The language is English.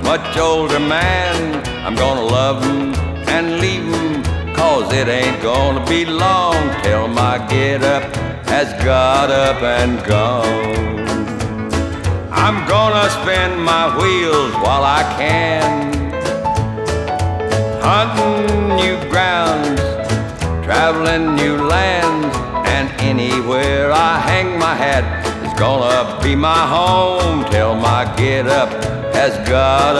much older man. I'm gonna love 'em and leave 'em, 'cause it ain't gonna be long till my get up has got up and gone. I'm gonna spin my wheels while I can, hunting new grounds, traveling new lands, and anywhere I hang my hat is gonna be my home till my get up has got